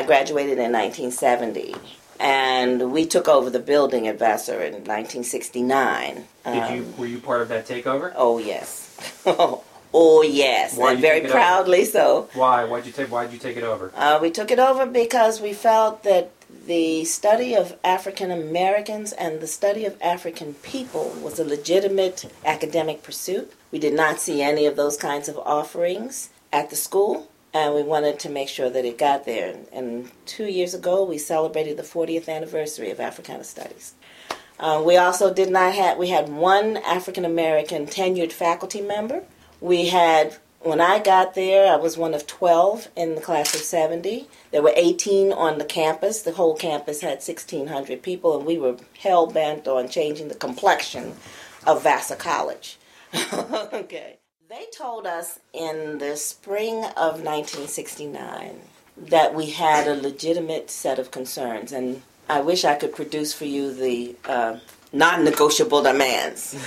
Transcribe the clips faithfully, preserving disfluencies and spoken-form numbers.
graduated in nineteen seventy. And we took over the building at Vassar in nineteen sixty-nine. Did um, you? Were you part of that takeover? Oh, yes. Oh, yes. Why'd And you very take it proudly so. Why? Why'd you take? Why'd you take it over? Uh, we took it over because we felt that the study of African Americans and the study of African people was a legitimate academic pursuit. We did not see any of those kinds of offerings at the school, and we wanted to make sure that it got there. And two years ago, we celebrated the fortieth anniversary of Africana Studies. Uh, we also did not have, we had one African American tenured faculty member. We had, when I got there, I was one of twelve in the class of seventy. There were eighteen on the campus. The whole campus had sixteen hundred people, and we were hell-bent on changing the complexion of Vassar College. Okay. They told us in the spring of nineteen sixty-nine that we had a legitimate set of concerns, and I wish I could produce for you the uh, non-negotiable demands.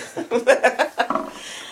uh,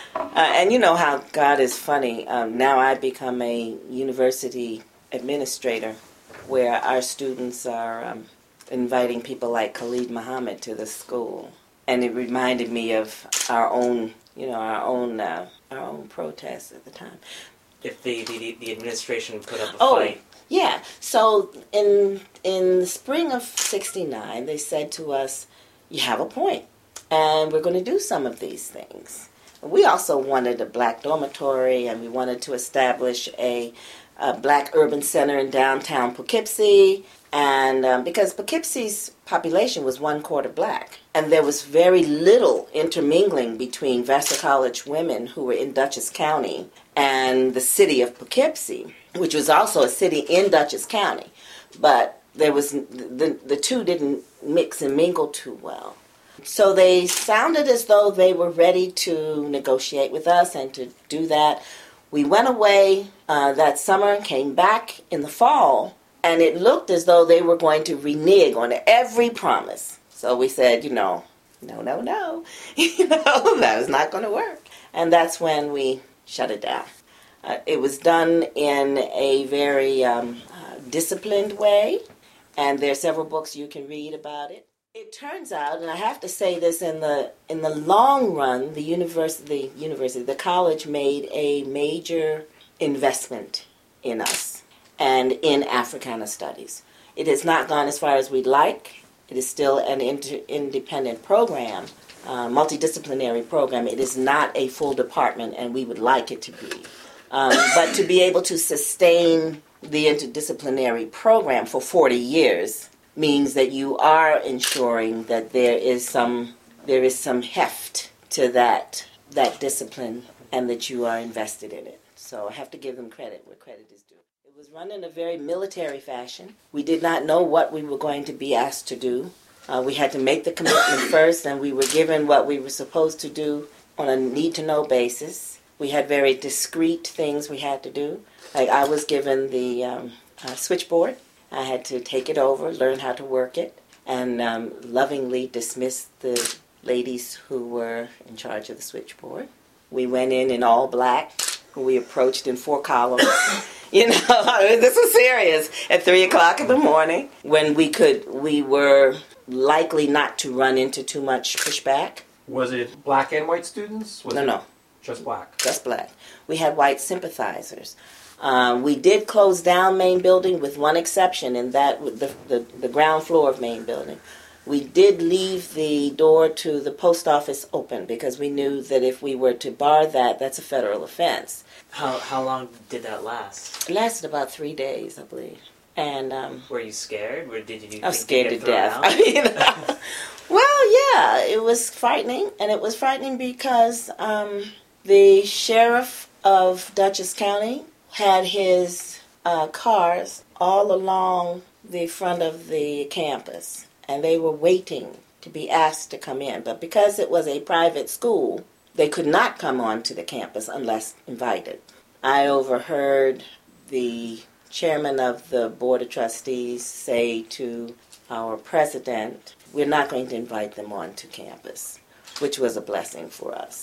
and you know how God is funny. Um, now I become a university administrator where our students are um, inviting people like Khalid Muhammad to the school. And it reminded me of our own, you know, our own uh, our own protests at the time. If the, the, the administration put up a oh, fight. Yeah. So in in the spring of sixty-nine, they said to us, you have a point, and we're going to do some of these things. We also wanted a black dormitory, and we wanted to establish a, a black urban center in downtown Poughkeepsie, and um, because Poughkeepsie's population was one quarter black, and there was very little intermingling between Vassar College women who were in Dutchess County and the city of Poughkeepsie, which was also a city in Dutchess County, but there was the the two didn't mix and mingle too well. So they sounded as though they were ready to negotiate with us and to do that. We went away uh, that summer and came back in the fall, and it looked as though they were going to renege on every promise. So we said, you know, no, no, no. You know, that was not going to work. And that's when we shut it down. Uh, it was done in a very um, uh, disciplined way, and there are several books you can read about it. It turns out, and I have to say this, in the in the long run, the university, the university, the college made a major investment in us and in Africana Studies. It has not gone as far as we'd like. It is still an inter- independent program, uh, multidisciplinary program. It is not a full department, and we would like it to be. Um, but to be able to sustain the interdisciplinary program for forty years means that you are ensuring that there is some there is some heft to that that discipline, and that you are invested in it. So I have to give them credit where credit is due. It was run in a very military fashion. We did not know what we were going to be asked to do. Uh, we had to make the commitment first, and we were given what we were supposed to do on a need-to-know basis. We had very discrete things we had to do. Like I was given the um, uh, switchboard. I had to take it over, learn how to work it, and um, lovingly dismiss the ladies who were in charge of the switchboard. We went in in all black, who we approached in four columns. You know, this was serious. At three o'clock in the morning, when we could, we were likely not to run into too much pushback. Was it black and white students? Was no, it no. Just black? Just black. We had white sympathizers. Uh, we did close down main building with one exception, and that the, the the ground floor of main building. We did leave the door to the post office open because we knew that if we were to bar that, that's a federal offense. How how long did that last? It lasted about three days, I believe. And um, were you scared? Or did you? I was think scared you to get death. thrown out? I mean, uh, well, yeah, it was frightening, and it was frightening because um, the sheriff of Dutchess County had his uh, cars all along the front of the campus, and they were waiting to be asked to come in. But because it was a private school, they could not come onto the campus unless invited. I overheard the chairman of the Board of Trustees say to our president, we're not going to invite them onto campus, which was a blessing for us.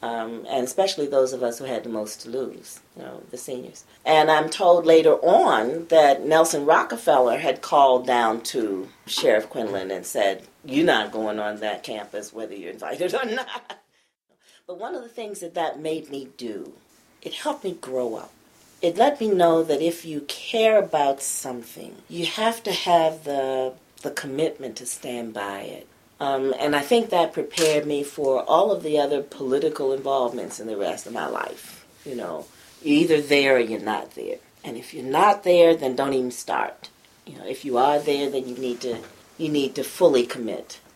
Um, and especially those of us who had the most to lose, you know, the seniors. And I'm told later on that Nelson Rockefeller had called down to Sheriff Quinlan and said, "You're not going on that campus whether you're invited or not." But one of the things that that made me do, it helped me grow up. It let me know that if you care about something, you have to have the the commitment to stand by it. Um, and I think that prepared me for all of the other political involvements in the rest of my life. You know, you're either there or you're not there. And if you're not there, then don't even start. You know, if you are there, then you need to you need to fully commit.